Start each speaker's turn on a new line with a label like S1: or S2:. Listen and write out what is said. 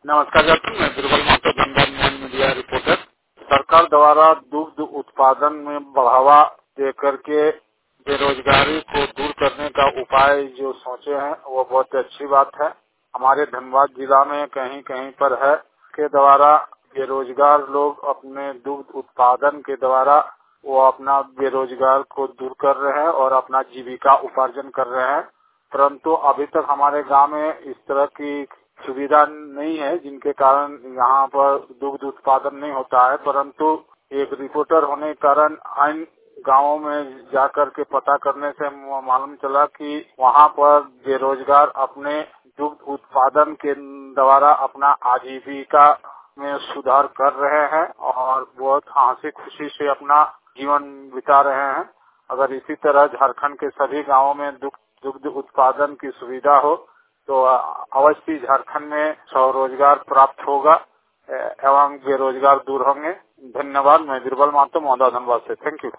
S1: नमस्कार जाती मैं Birbal Mahato Dhanbad news media reporter. सरकार द्वारा दुग्ध उत्पादन में बढ़ावा देकर के बेरोजगारी को दूर करने का उपाय जो सोचे हैं वो बहुत अच्छी बात है। हमारे धनबाद जिला में कहीं कहीं पर है के द्वारा बेरोजगार लोग अपने दुग्ध उत्पादन के द्वारा वो अपना बेरोजगार को दूर कर रहे हैं और अपना जीविका उपार्जन कर रहे हैं। परंतु अभी तक हमारे गांव में इस तरह की सुविधा नहीं है, जिनके कारण यहाँ पर दुग्ध उत्पादन नहीं होता है। परंतु एक रिपोर्टर होने के कारण अन्य गांवों में जाकर के पता करने से मालूम चला कि वहाँ पर बेरोजगार अपने दुग्ध उत्पादन के द्वारा अपना आजीविका में सुधार कर रहे हैं और बहुत हंसी खुशी से अपना जीवन बिता रहे हैं। अगर इसी तरह झारखंड के सभी गांवों में दुग्ध उत्पादन की सुविधा हो तो अवश्य झारखंड में स्वरोजगार प्राप्त होगा एवं बेरोजगार दूर होंगे। धन्यवाद। मैं बीरबल महतो मौदा धनबाद से। Thank you.